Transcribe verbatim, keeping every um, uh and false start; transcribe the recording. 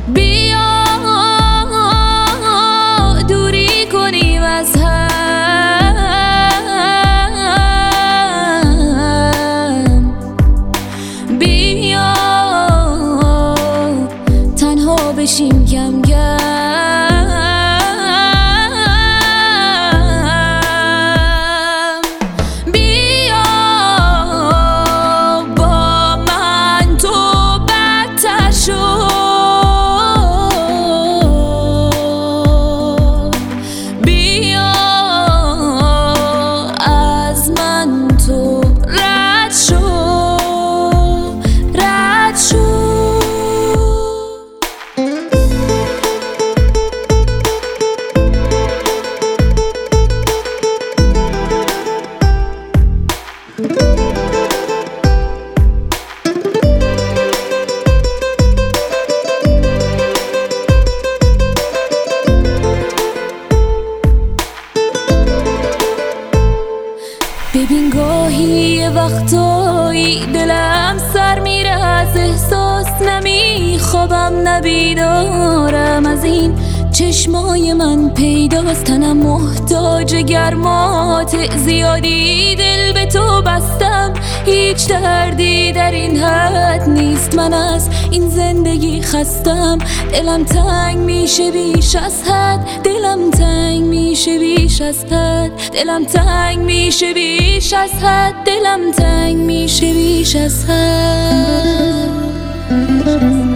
بیا دوری کنیم از هم، بیا تنها بشیم کم کم. ببین گاهی یه وقتایی دلم سر میره از احساس، نمیخوابم نبیدارم از این چشمای من پیداست. تنم محتاج گرمات زیادی، دل به تو بستم، هیچ دردی در این حد نیست. من از این زندگی خستم، دلم تنگ میشه بیش از حد، دلم تنگ میشه بیش از حد، دلم تنگ میشه بیش از حد، دلم تنگ میشه بیش از حد.